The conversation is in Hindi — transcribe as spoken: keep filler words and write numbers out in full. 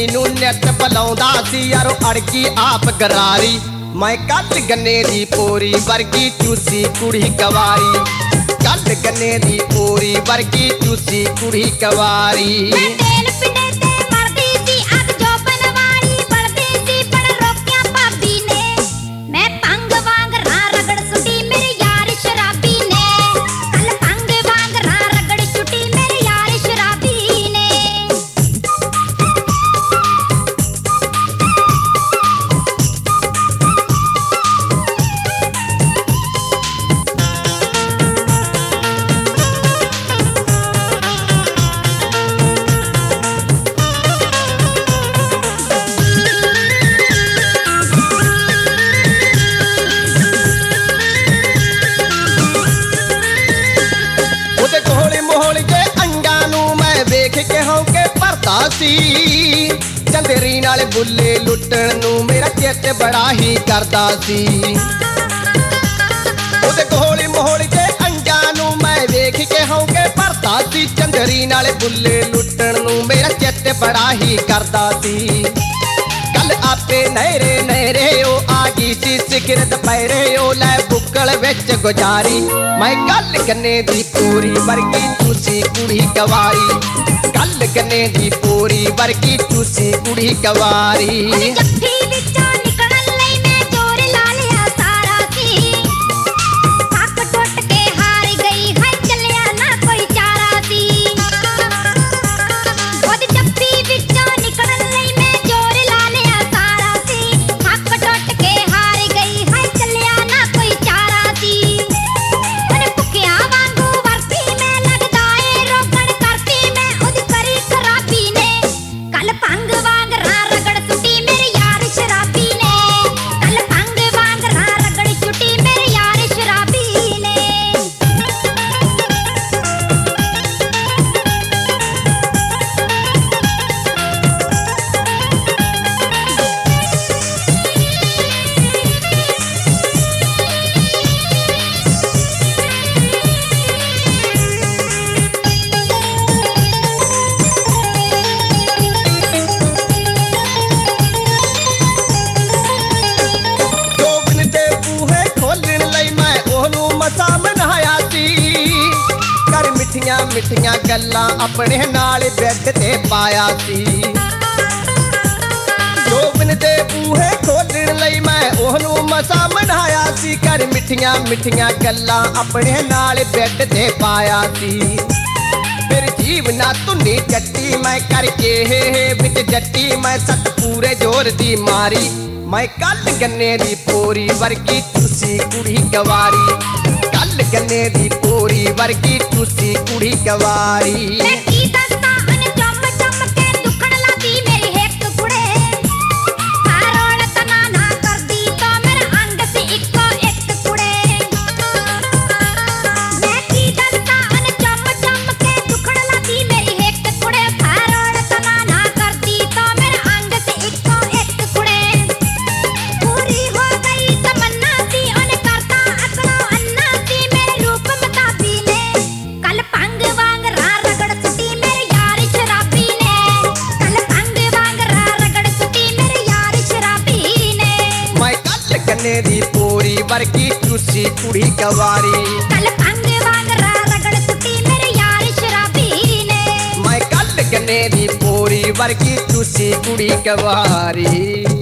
मैनू नित बुलाउंदा सी यारो अड़की आप गरारी। मैं कल गन्ने दी पोरी वर्गी चूसी कुड़ी गवारी। कल गन्ने दी पोरी वर्गी चूसी कुड़ी गवारी। चंदेरी नाल बुले लुटण नू मेरा चित बड़ा ही करदा सी। ओदे कोहली मोहली दे अंजां नू मैं वेख के हौके भरदा सी। चंदेरी नाल बुले लुटण नू मेरा चित बड़ा ही करदा सी। कल आपे नहरे नहरे ओ आ गई सी सिगरत पैरे ओ लै बुक्कल विच गुजारी। मैं कल गन्ने दी पूरी वर्गी चूसी कुड़ी गवारी। कल गन्ने दी पूरी वर्गी चूसी कुड़ी गवारी। मिठिया मिठिया गल्लां अपने नाल बैड ते पाया सी। जोबन दे बूहे खोलण लई मैं ओहनू मसा मनाया सी। कर मिठिया मिठिया गल्लां अपने नाल बैड ते पाया सी। फिर जीवना धुनी जट्टी मैं करके हे हे विच जट्टी मैं सत पूरे जोर दी मारी। मैं कल गन्ने दी पोरी वर्गी चूसी कुड़ी गवारी। कल गन्ने दी पोरी वर्गी चूसी कुड़ी गवारी। गन्ने दी पोरी वर्गी चूसी कुड़ी गवारी। कल भंग वांगरा रगड़ सुटी मेरे यार शराबी ने। मैं कल गन्ने दी पोरी वर्गी चूसी कुड़ी गवारी।